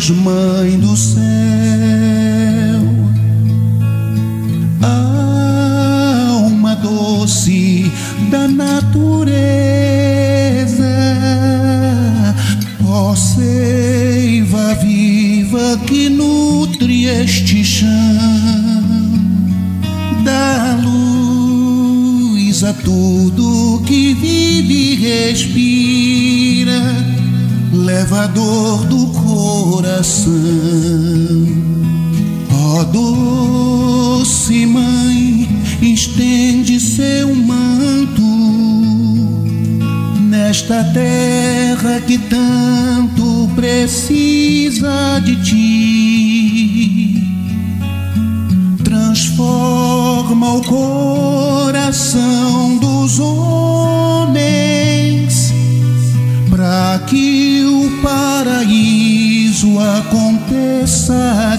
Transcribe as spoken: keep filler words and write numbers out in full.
és mãe do céu, alma doce da natureza, ó seiva viva que nutre este chão, dá luz a tudo que vive e respira, leva a dor do coração. Ó doce mãe, estende seu manto nesta terra que tanto precisa de ti. Transforma o coração dos homens para que o paraíso aconteça